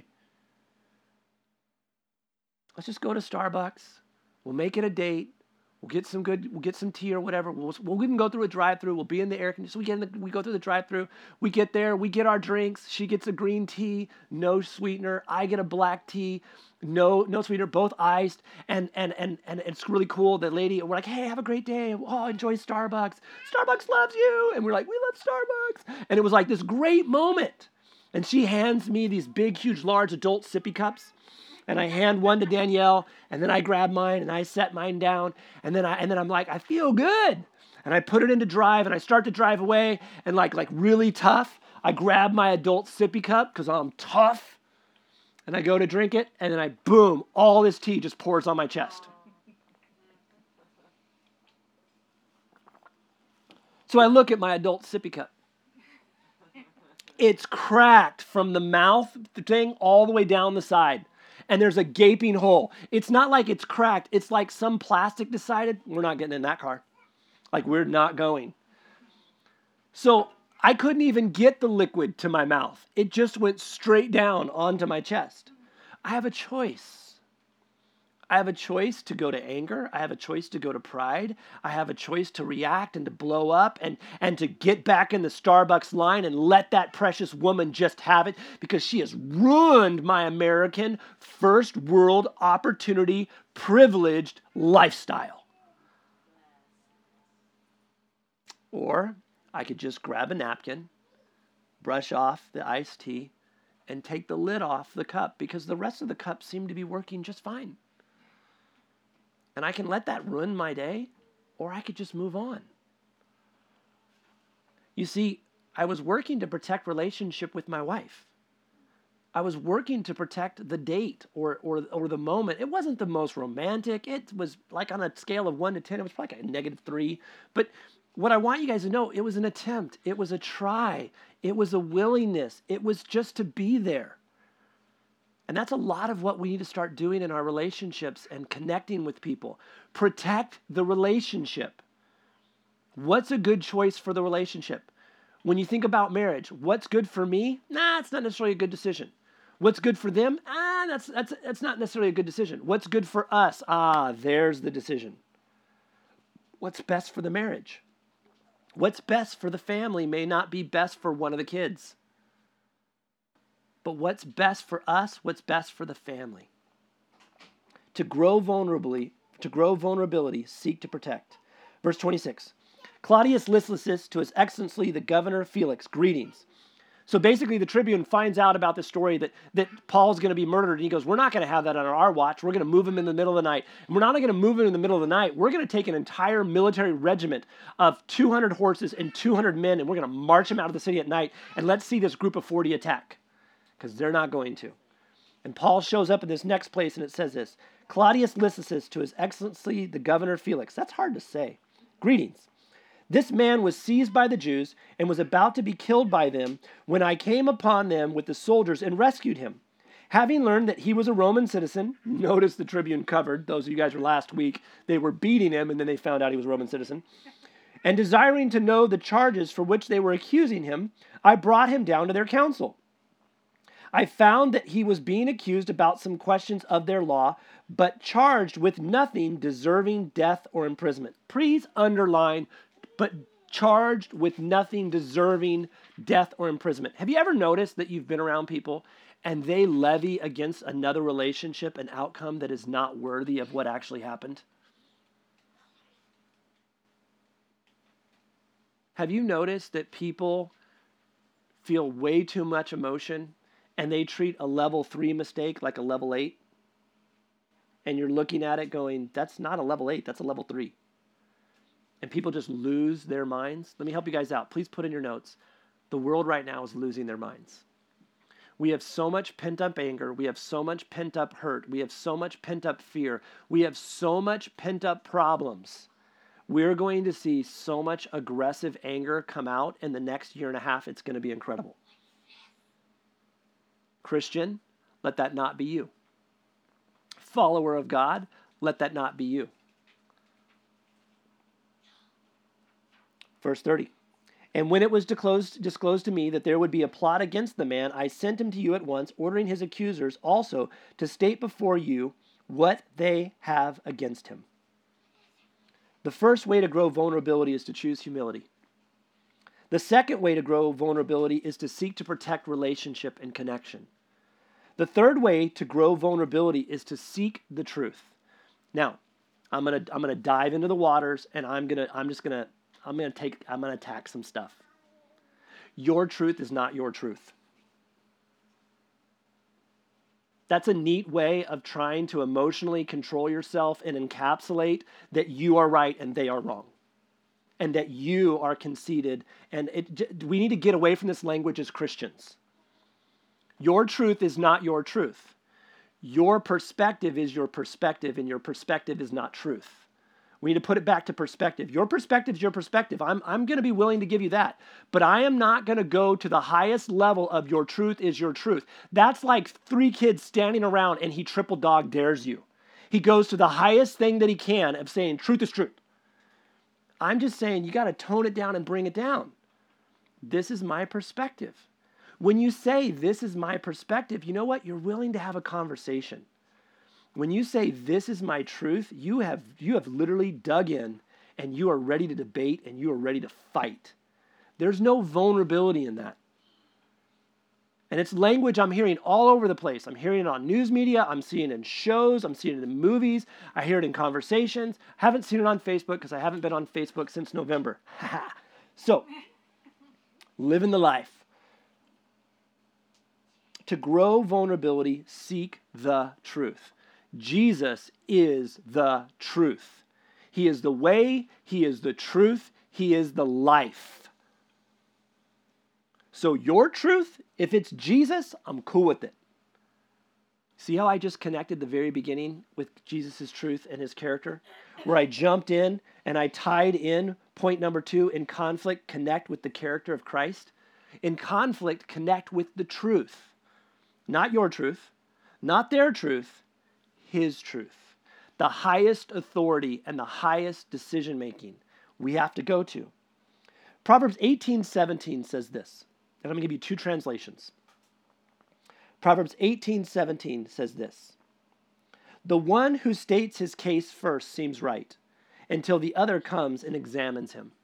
Let's just go to Starbucks. We'll make it a date. We'll get some tea or whatever. We can go through a drive-through. We'll be in the air conditioning. So we go through the drive-through. We get there. We get our drinks. She gets a green tea, no sweetener. I get a black tea, no sweetener, both iced. And it's really cool. The lady, we're like, hey, have a great day. Oh, enjoy Starbucks. Starbucks loves you. And we're like, we love Starbucks. And it was like this great moment. And she hands me these big, huge, large adult sippy cups. And I hand one to Danielle, and then I grab mine, and I set mine down, and then I'm like, I feel good. And I put it into drive, and I start to drive away, and like really tough, I grab my adult sippy cup because I'm tough, and I go to drink it, and then boom, all this tea just pours on my chest. So I look at my adult sippy cup. It's cracked from the mouth thing all the way down the side. And there's a gaping hole. It's not like it's cracked. It's like some plastic decided, we're not getting in that car. Like, we're not going. So I couldn't even get the liquid to my mouth. It just went straight down onto my chest. I have a choice. I have a choice to go to anger. I have a choice to go to pride. I have a choice to react and to blow up and to get back in the Starbucks line and let that precious woman just have it because she has ruined my American first world opportunity privileged lifestyle. Or I could just grab a napkin, brush off the iced tea, and take the lid off the cup because the rest of the cup seemed to be working just fine. And I can let that ruin my day, or I could just move on. You see, I was working to protect relationship with my wife. I was working to protect the date or the moment. It wasn't the most romantic. It was like on a scale of 1 to 10, it was probably like a -3. But what I want you guys to know, it was an attempt. It was a try. It was a willingness. It was just to be there. And that's a lot of what we need to start doing in our relationships and connecting with people. Protect the relationship. What's a good choice for the relationship? When you think about marriage, what's good for me? Nah, it's not necessarily a good decision. What's good for them? That's not necessarily a good decision. What's good for us? There's the decision. What's best for the marriage? What's best for the family may not be best for one of the kids. But what's best for us, what's best for the family? To grow vulnerability, seek to protect. Verse 26. Claudius Lysias to his excellency, the governor Felix, greetings. So basically the Tribune finds out about the story that Paul's going to be murdered, and he goes, we're not going to have that on our watch. We're going to move him in the middle of the night. And we're not only going to move him in the middle of the night, we're going to take an entire military regiment of 200 horses and 200 men, and we're going to march him out of the city at night, and let's see this group of 40 attack. Because they're not going to. And Paul shows up in this next place, and it says this, Claudius Lysias to his excellency, the governor Felix. That's hard to say. Greetings. This man was seized by the Jews and was about to be killed by them when I came upon them with the soldiers and rescued him. Having learned that he was a Roman citizen, notice the Tribune covered, those of you guys were last week, they were beating him and then they found out he was a Roman citizen. And desiring to know the charges for which they were accusing him, I brought him down to their council. I found that he was being accused about some questions of their law, but charged with nothing deserving death or imprisonment. Please underline, but charged with nothing deserving death or imprisonment. Have you ever noticed that you've been around people and they levy against another relationship an outcome that is not worthy of what actually happened? Have you noticed that people feel way too much emotion and they treat a level 3 mistake like a level 8? And you're looking at it going, that's not a level 8, that's a level 3. And people just lose their minds. Let me help you guys out. Please put in your notes. The world right now is losing their minds. We have so much pent-up anger. We have so much pent-up hurt. We have so much pent-up fear. We have so much pent-up problems. We're going to see so much aggressive anger come out in the next year and a half. It's going to be incredible. Christian, let that not be you. Follower of God, let that not be you. Verse 30. And when it was disclosed to me that there would be a plot against the man, I sent him to you at once, ordering his accusers also to state before you what they have against him. The first way to grow vulnerability is to choose humility. The second way to grow vulnerability is to seek to protect relationship and connection. The third way to grow vulnerability is to seek the truth. Now, I'm gonna dive into the waters, and I'm gonna attack some stuff. Your truth is not your truth. That's a neat way of trying to emotionally control yourself and encapsulate that you are right and they are wrong. and that you are conceited. And we need to get away from this language as Christians. Your truth is not your truth. Your perspective is your perspective, and your perspective is not truth. We need to put it back to perspective. Your perspective is your perspective. I'm going to be willing to give you that. But I am not going to go to the highest level of your truth is your truth. That's like 3 kids standing around and he triple dog dares you. He goes to the highest thing that he can of saying truth is truth. I'm just saying you got to tone it down and bring it down. This is my perspective. When you say this is my perspective, you know what? You're willing to have a conversation. When you say this is my truth, you have literally dug in and you are ready to debate and you are ready to fight. There's no vulnerability in that. And it's language I'm hearing all over the place. I'm hearing it on news media. I'm seeing it in shows. I'm seeing it in movies. I hear it in conversations. I haven't seen it on Facebook because I haven't been on Facebook since November. So, living the life. To grow vulnerability, seek the truth. Jesus is the truth. He is the way, he is the truth, he is the life. So your truth, if it's Jesus, I'm cool with it. See how I just connected the very beginning with Jesus' truth and his character? Where I jumped in and I tied in point number 2, in conflict, connect with the character of Christ. In conflict, connect with the truth. Not your truth, not their truth, his truth. The highest authority and the highest decision making we have to go to. Proverbs 18:17 says this, and I'm going to give you 2 translations. Proverbs 18:17 says this: the one who states his case first seems right, until the other comes and examines him.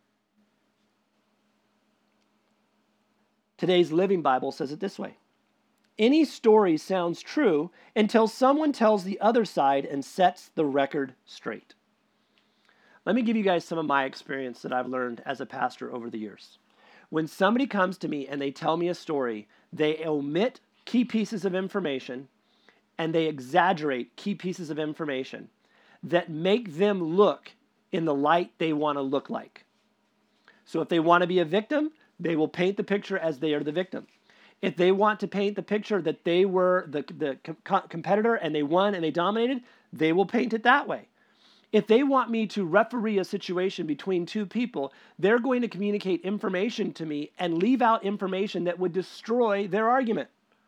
Today's Living Bible says it this way: any story sounds true until someone tells the other side and sets the record straight. Let me give you guys some of my experience that I've learned as a pastor over the years. When somebody comes to me and they tell me a story, they omit key pieces of information and they exaggerate key pieces of information that make them look in the light they want to look like. So if they want to be a victim, they will paint the picture as they are the victim. If they want to paint the picture that they were the competitor and they won and they dominated, they will paint it that way. If they want me to referee a situation between 2 people, they're going to communicate information to me and leave out information that would destroy their argument.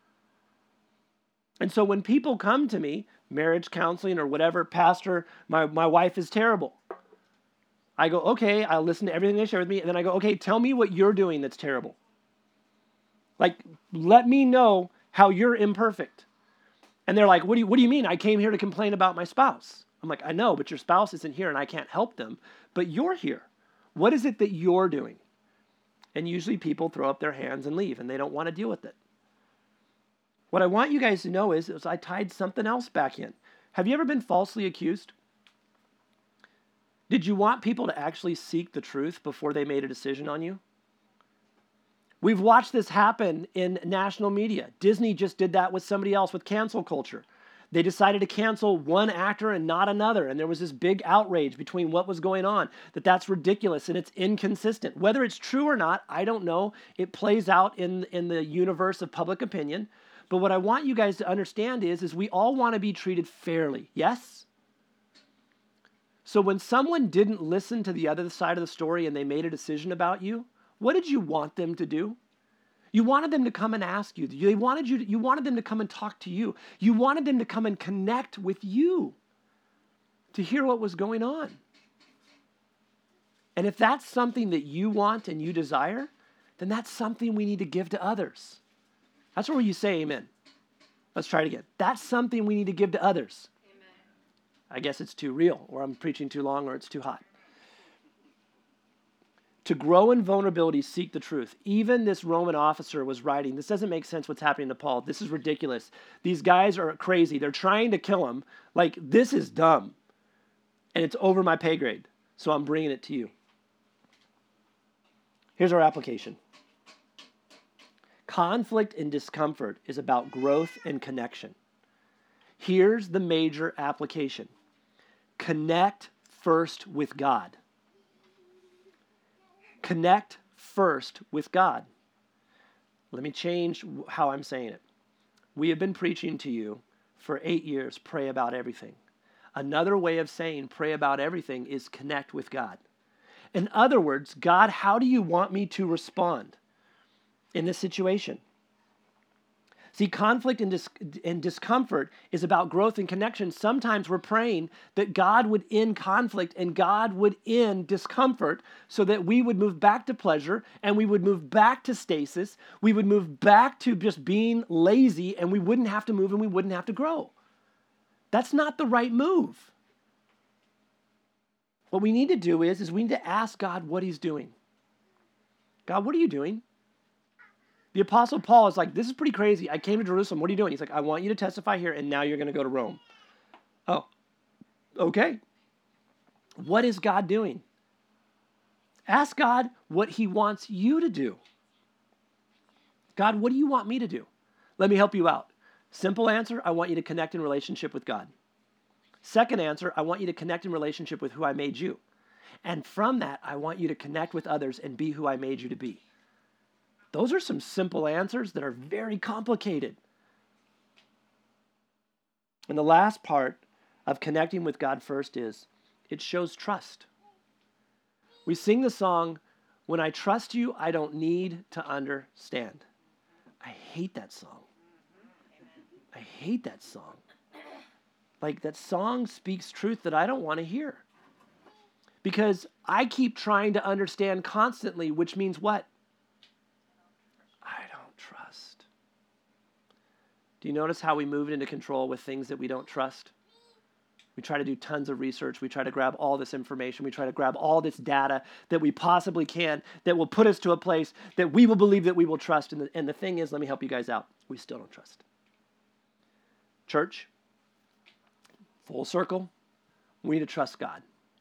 And so when people come to me, marriage counseling or whatever, pastor, my wife is terrible. I go, okay, I'll listen to everything they share with me. And then I go, okay, tell me what you're doing that's terrible. Like, let me know how you're imperfect. And they're like, what do you mean? I came here to complain about my spouse. I'm like, I know, but your spouse isn't here and I can't help them. But you're here. What is it that you're doing? And usually people throw up their hands and leave and they don't want to deal with it. What I want you guys to know is I tied something else back in. Have you ever been falsely accused? Did you want people to actually seek the truth before they made a decision on you? We've watched this happen in national media. Disney just did that with somebody else with cancel culture. They decided to cancel one actor and not another, and there was this big outrage between what was going on, that's ridiculous and it's inconsistent. Whether it's true or not, I don't know. It plays out in the universe of public opinion. But what I want you guys to understand is we all want to be treated fairly, yes? So when someone didn't listen to the other side of the story and they made a decision about you, what did you want them to do? You wanted them to come and ask you. You wanted them to come and talk to you. You wanted them to come and connect with you to hear what was going on. And if that's something that you want and you desire, then that's something we need to give to others. That's where you say amen. Let's try it again. That's something we need to give to others. Amen. I guess it's too real, or I'm preaching too long, or it's too hot. To grow in vulnerability, seek the truth. Even this Roman officer was writing, this doesn't make sense what's happening to Paul. This is ridiculous. These guys are crazy. They're trying to kill him. Like, this is dumb. And it's over my pay grade. So I'm bringing it to you. Here's our application. Conflict and discomfort is about growth and connection. Here's the major application. Connect first with God. Connect first with God. Let me change how I'm saying it. We have been preaching to you for 8 years, pray about everything. Another way of saying pray about everything is connect with God. In other words, God, how do you want me to respond in this situation? See, conflict and discomfort is about growth and connection. Sometimes we're praying that God would end conflict and God would end discomfort so that we would move back to pleasure and we would move back to stasis. We would move back to just being lazy and we wouldn't have to move and we wouldn't have to grow. That's not the right move. What we need to do is we need to ask God what he's doing. God, what are you doing? The Apostle Paul is like, this is pretty crazy. I came to Jerusalem. What are you doing? He's like, I want you to testify here, and now you're going to go to Rome. Oh, okay. What is God doing? Ask God what he wants you to do. God, what do you want me to do? Let me help you out. Simple answer, I want you to connect in relationship with God. Second answer, I want you to connect in relationship with who I made you. And from that, I want you to connect with others and be who I made you to be. Those are some simple answers that are very complicated. And the last part of connecting with God first is it shows trust. We sing the song, when I trust you, I don't need to understand. I hate that song. I hate that song. Like that song speaks truth that I don't want to hear. Because I keep trying to understand constantly, which means what? I don't trust. Do you notice how we move into control with things that we don't trust? We try to do tons of research. We try to grab all this information. We try to grab all this data that we possibly can that will put us to a place that we will believe that we will trust. And the thing is, let me help you guys out. We still don't trust. Church, full circle, we need to trust God.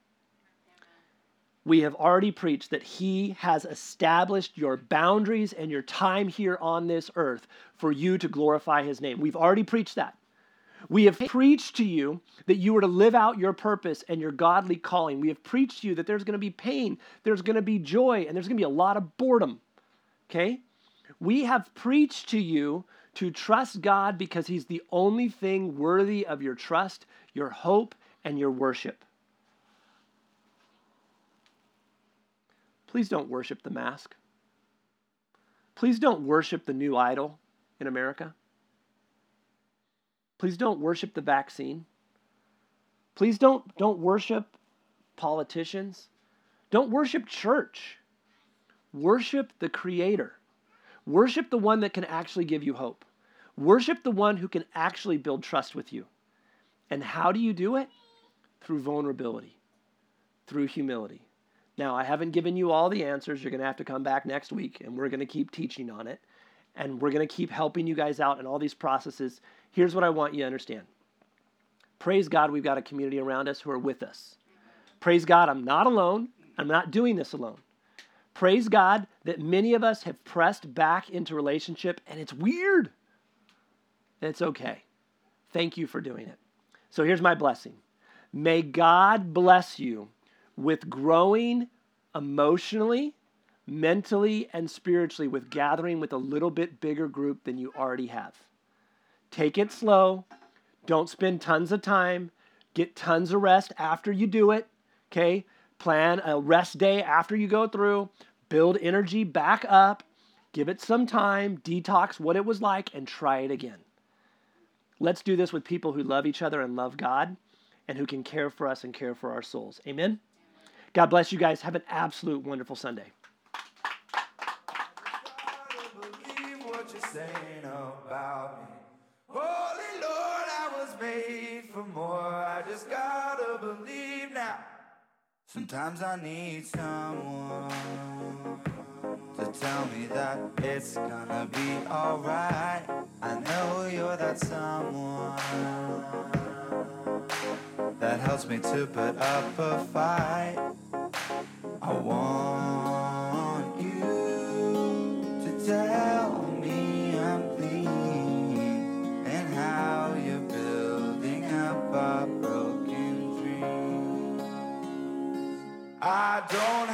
We have already preached that he has established your boundaries and your time here on this earth for you to glorify his name. We've already preached that. We have preached to you that you are to live out your purpose and your godly calling. We have preached to you that there's going to be pain, there's going to be joy, and there's going to be a lot of boredom. Okay? We have preached to you to trust God because he's the only thing worthy of your trust, your hope, and your worship. Please don't worship the mask. Please don't worship the new idol in America. Please don't worship the vaccine. Please don't worship politicians. Don't worship church. Worship the Creator. Worship the one that can actually give you hope. Worship the one who can actually build trust with you. And how do you do it? Through vulnerability, through humility. Now, I haven't given you all the answers. You're going to have to come back next week, and we're going to keep teaching on it. And we're going to keep helping you guys out in all these processes. Here's what I want you to understand. Praise God, we've got a community around us who are with us. Praise God, I'm not alone. I'm not doing this alone. Praise God that many of us have pressed back into relationship, and it's weird. And it's okay. Thank you for doing it. So here's my blessing. May God bless you with growing emotionally, mentally, and spiritually with gathering with a little bit bigger group than you already have. Take it slow. Don't spend tons of time. Get tons of rest after you do it, okay? Plan a rest day after you go through. Build energy back up. Give it some time. Detox what it was like and try it again. Let's do this with people who love each other and love God and who can care for us and care for our souls. Amen? God bless you guys. Have an absolute wonderful Sunday. Holy Lord, I was made for more. I just gotta believe now. Sometimes I need someone to tell me that it's gonna be alright. I know you're that someone that helps me to put up a fight. I want you to tell me I'm clean and how you're building up a broken dream. I don't